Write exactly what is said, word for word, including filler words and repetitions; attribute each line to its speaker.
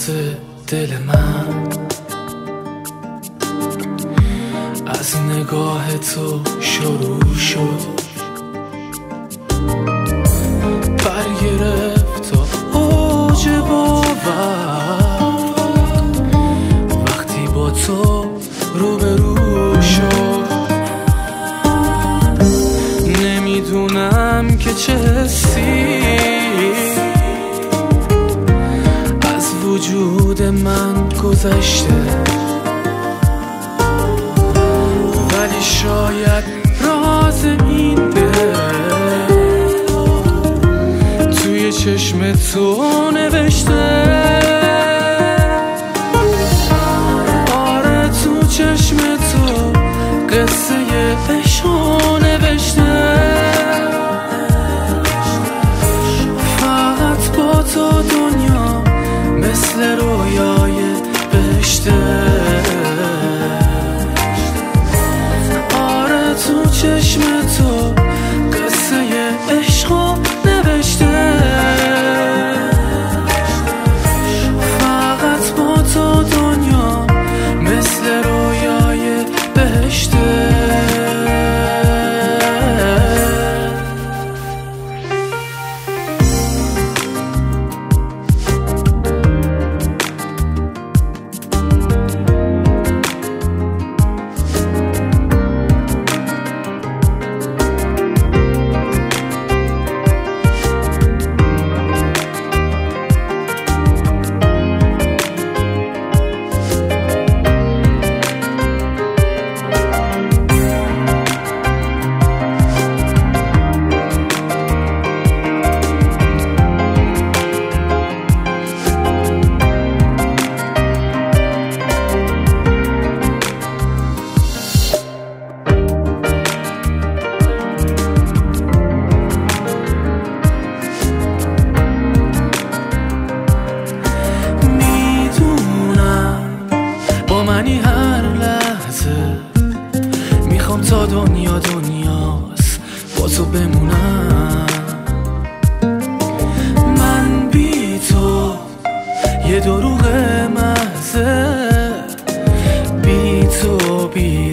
Speaker 1: راز دل من از نگاه تو شروع شد، برگرفت تا اوج باور وقتی با تو روبرو شد. نمیدونم که چه حسی از وجود من گذشته، ولی شاید راز این دل توی چشم تو نوشته. آره تو چشم تو قصه عشقو نوشته. فقط با تو دنیا مثل رویای بهشته. آره تو چشم تو قصه عشقو نوشته. فقط با تو دنیا مثل رویای بهشته. منی هر لحظه میخوام تا دنیا دنیاست با تو بمونم. من بی تو یه دروغ محضه، بی تو بی